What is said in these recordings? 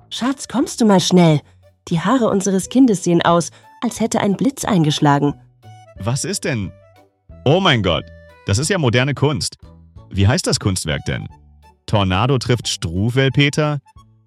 Schatz, kommst du mal schnell? Die Haare unseres Kindes sehen aus, als hätte ein Blitz eingeschlagen. Was ist denn? Oh mein Gott, das ist ja moderne Kunst. Wie heißt das Kunstwerk denn? Tornado trifft Struwwelpeter?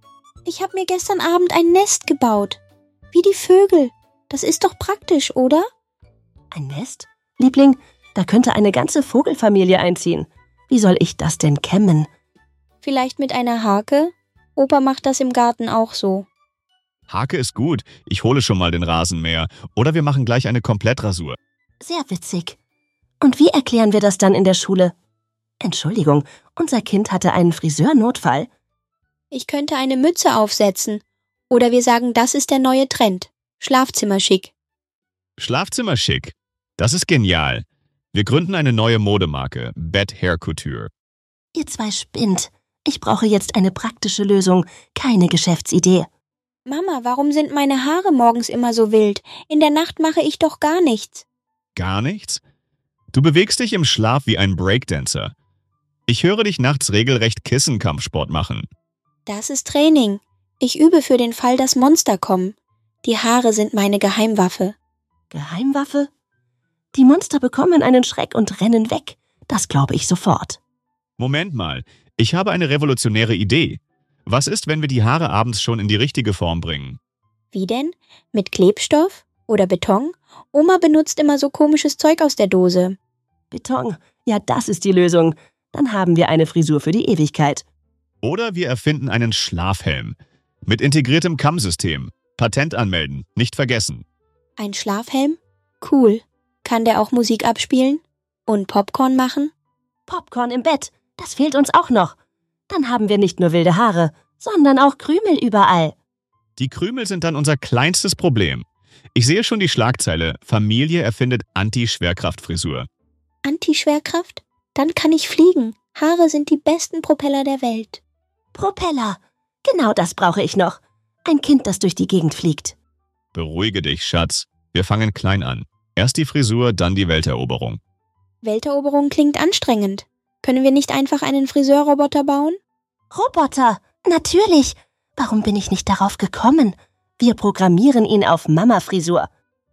Ich habe mir gestern Abend ein Nest gebaut. Wie die Vögel. Das ist doch praktisch, oder? Ein Nest? Liebling, da könnte eine ganze Vogelfamilie einziehen. Wie soll ich das denn kämmen? Vielleicht mit einer Hake? Opa macht das im Garten auch so. Hake ist gut, ich hole schon mal den Rasenmäher. Oder wir machen gleich eine Komplettrasur. Sehr witzig. Und wie erklären wir das dann in der Schule? Entschuldigung, unser Kind hatte einen Friseurnotfall. Ich könnte eine Mütze aufsetzen. Oder wir sagen, das ist der neue Trend. Schlafzimmerschick. Schlafzimmerschick. Das ist genial. Wir gründen eine neue Modemarke, Bed Hair Couture. Ihr zwei spinnt. Ich brauche jetzt eine praktische Lösung, keine Geschäftsidee. Mama, warum sind meine Haare morgens immer so wild? In der Nacht mache ich doch gar nichts. Gar nichts? Du bewegst dich im Schlaf wie ein Breakdancer. Ich höre dich nachts regelrecht Kissenkampfsport machen. Das ist Training. Ich übe für den Fall, dass Monster kommen. Die Haare sind meine Geheimwaffe. Geheimwaffe? Die Monster bekommen einen Schreck und rennen weg. Das glaube ich sofort. Moment mal, ich habe eine revolutionäre Idee. Was ist, wenn wir die Haare abends schon in die richtige Form bringen? Wie denn? Mit Klebstoff? Oder Beton? Oma benutzt immer so komisches Zeug aus der Dose. Beton, ja, das ist die Lösung. Dann haben wir eine Frisur für die Ewigkeit. Oder wir erfinden einen Schlafhelm. Mit integriertem Kammsystem. Patent anmelden, nicht vergessen. Ein Schlafhelm? Cool. Kann der auch Musik abspielen? Und Popcorn machen? Popcorn im Bett, das fehlt uns auch noch. Dann haben wir nicht nur wilde Haare, sondern auch Krümel überall. Die Krümel sind dann unser kleinstes Problem. Ich sehe schon die Schlagzeile, Familie erfindet Anti-Schwerkraft-Frisur. Anti-Schwerkraft? Dann kann ich fliegen. Haare sind die besten Propeller der Welt. Propeller, genau das brauche ich noch. Ein Kind, das durch die Gegend fliegt. Beruhige dich, Schatz. Wir fangen klein an. Erst die Frisur, dann die Welteroberung. Welteroberung klingt anstrengend. Können wir nicht einfach einen Friseurroboter bauen? Roboter, natürlich. Warum bin ich nicht darauf gekommen? Wir programmieren ihn auf Mama-Frisur.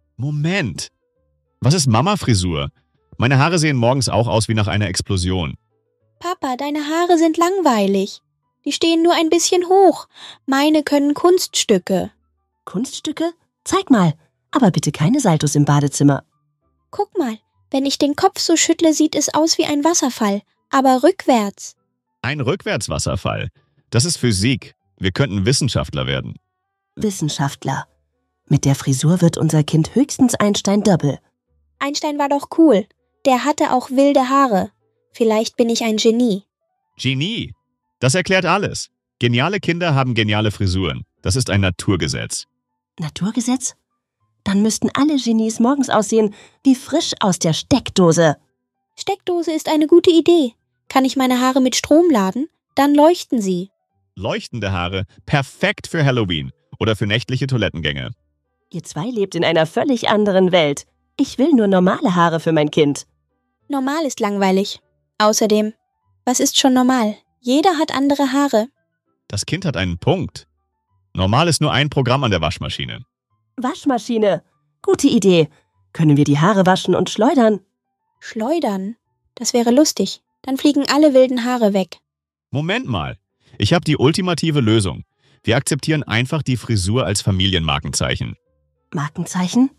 Moment. Was ist Mama-Frisur? Meine Haare sehen morgens auch aus wie nach einer Explosion. Papa, deine Haare sind langweilig. Die stehen nur ein bisschen hoch. Meine können Kunststücke. Kunststücke? Zeig mal. Aber bitte keine Saltos im Badezimmer. Guck mal, wenn ich den Kopf so schüttle, sieht es aus wie ein Wasserfall, aber rückwärts. Ein Rückwärtswasserfall. Das ist Physik. Wir könnten Wissenschaftler werden. Wissenschaftler. Mit der Frisur wird unser Kind höchstens Einstein Double. Einstein war doch cool. Der hatte auch wilde Haare. Vielleicht bin ich ein Genie. Genie. Das erklärt alles. Geniale Kinder haben geniale Frisuren. Das ist ein Naturgesetz. Naturgesetz? Dann müssten alle Genies morgens aussehen wie frisch aus der Steckdose. Steckdose ist eine gute Idee. Kann ich meine Haare mit Strom laden? Dann leuchten sie. Leuchtende Haare, perfekt für Halloween oder für nächtliche Toilettengänge. Ihr zwei lebt in einer völlig anderen Welt. Ich will nur normale Haare für mein Kind. Normal ist langweilig. Außerdem, was ist schon normal? Jeder hat andere Haare. Das Kind hat einen Punkt. Normal ist nur ein Programm an der Waschmaschine. Waschmaschine. Gute Idee. Können wir die Haare waschen und schleudern? Schleudern? Das wäre lustig. Dann fliegen alle wilden Haare weg. Moment mal. Ich habe die ultimative Lösung. Wir akzeptieren einfach die Frisur als Familienmarkenzeichen. Markenzeichen?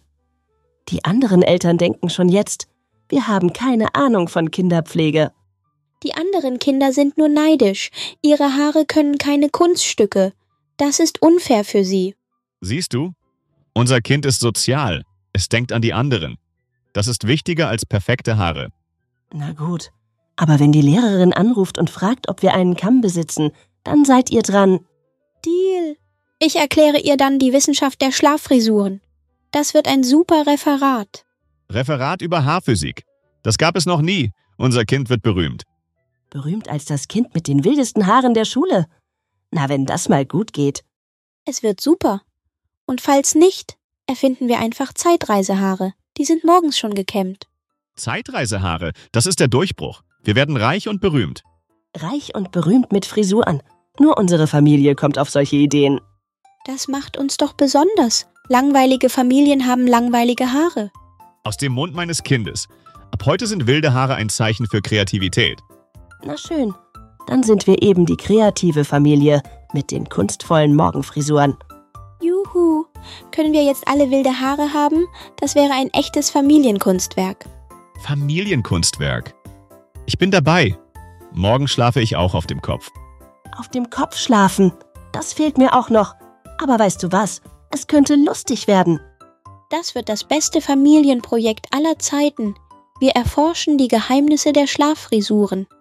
Die anderen Eltern denken schon jetzt, wir haben keine Ahnung von Kinderpflege. Die anderen Kinder sind nur neidisch. Ihre Haare können keine Kunststücke. Das ist unfair für sie. Siehst du? Unser Kind ist sozial. Es denkt an die anderen. Das ist wichtiger als perfekte Haare. Na gut, aber wenn die Lehrerin anruft und fragt, ob wir einen Kamm besitzen, dann seid ihr dran. Deal. Ich erkläre ihr dann die Wissenschaft der Schlaffrisuren. Das wird ein super Referat. Referat über Haarphysik. Das gab es noch nie. Unser Kind wird berühmt. Berühmt als das Kind mit den wildesten Haaren der Schule. Na, wenn das mal gut geht. Es wird super. Und falls nicht, erfinden wir einfach Zeitreisehaare. Die sind morgens schon gekämmt. Zeitreisehaare, das ist der Durchbruch. Wir werden reich und berühmt. Reich und berühmt mit Frisuren. Nur unsere Familie kommt auf solche Ideen. Das macht uns doch besonders. Langweilige Familien haben langweilige Haare. Aus dem Mund meines Kindes. Ab heute sind wilde Haare ein Zeichen für Kreativität. Na schön, dann sind wir eben die kreative Familie mit den kunstvollen Morgenfrisuren. Juhu! Können wir jetzt alle wilde Haare haben? Das wäre ein echtes Familienkunstwerk. Familienkunstwerk. Ich bin dabei. Morgen schlafe ich auch auf dem Kopf. Auf dem Kopf schlafen, das fehlt mir auch noch. Aber weißt du was? Es könnte lustig werden. Das wird das beste Familienprojekt aller Zeiten. Wir erforschen die Geheimnisse der Schlaffrisuren.